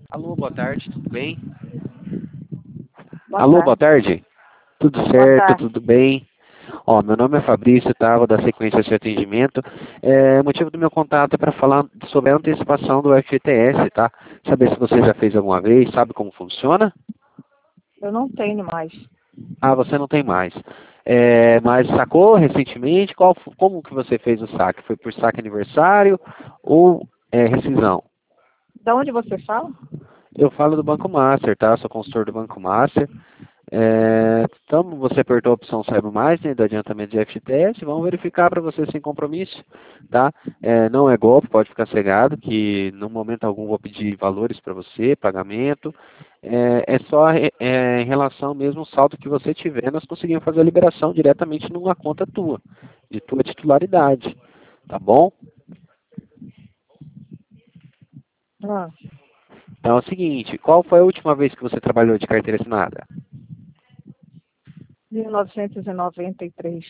Alô, boa tarde, tudo bem? Boa Alô, boa tarde. tarde. Tudo Boa certo, tarde. tudo bem? Ó, meu nome é Fabrício, tá? Vou dar sequência ao seu atendimento. O motivo do meu contato é para falar sobre a antecipação do FGTS, tá? Saber se você já fez alguma vez, sabe como funciona? Eu não tenho mais. Ah, você não tem mais. Mas sacou recentemente? Como que você fez o saque? Foi por saque aniversário ou rescisão? De onde você fala? Eu falo do Banco Master, tá? Sou consultor do Banco Master. Então, você apertou a opção Saiba Mais, né, do adiantamento de FGTS, vamos verificar para você sem compromisso, tá? Não é golpe, pode ficar cegado, que no momento algum vou pedir valores para você, pagamento, é só em relação mesmo ao saldo que você tiver, nós conseguimos fazer a liberação diretamente numa conta tua, de tua titularidade, tá bom? Ah, Então é o seguinte, qual foi a última vez que você trabalhou de carteira assinada? 1993.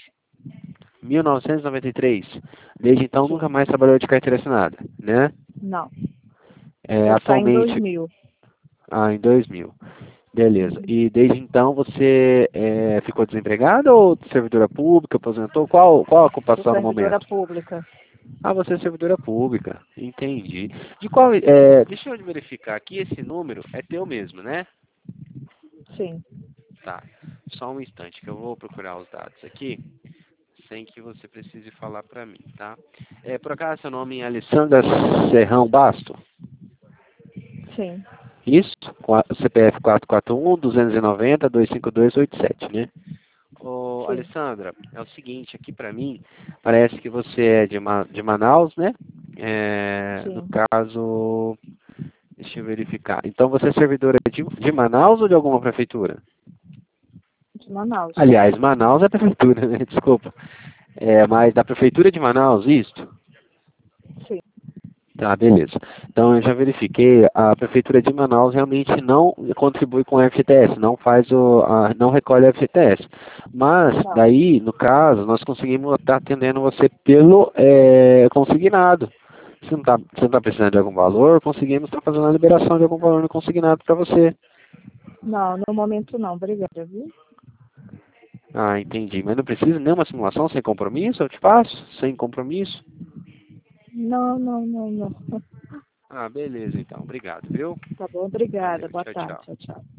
1993. Desde então nunca Sim. mais trabalhou de carteira assinada, né? Não. Eu saí em Atualmente, 2000. em 2000. Beleza. E desde então você ficou desempregada ou servidora pública, aposentou? Qual a Sou ocupação no servidora momento? pública. Ah, você é servidora pública. Entendi. Deixa eu verificar aqui, esse número é teu mesmo, né? Sim. Tá. Só um instante que eu vou procurar os dados aqui, sem que você precise falar para mim, tá? Por acaso seu nome é Alessandra Serrão Basto? Sim. Isso? Com a CPF 441-290-25287, né? Ô, Sim. Alessandra, é o seguinte, aqui para mim, parece que você é de Manaus, né? No Sim. caso, deixa eu verificar. Então você é servidora de Manaus ou de alguma prefeitura? De Manaus. Aliás, Manaus é prefeitura, né? Desculpa. Mas da prefeitura de Manaus, isso? Sim. Tá, beleza. Então eu já verifiquei, a prefeitura de Manaus realmente não contribui com o FGTS, não recolhe o FGTS. Mas Não. daí, no caso, nós conseguimos estar atendendo você pelo consignado. Você não tá precisando de algum valor, conseguimos estar fazendo a liberação de algum valor no consignado para você. Não, no momento não. Obrigada, viu? Ah, entendi. Mas não precisa de nenhuma simulação sem compromisso? Eu te faço? Sem compromisso? Não, não, não, não. Ah, beleza então. Obrigado, viu? Tá bom, obrigada. Valeu. Boa Tchau, tarde. tchau. Tchau, tchau.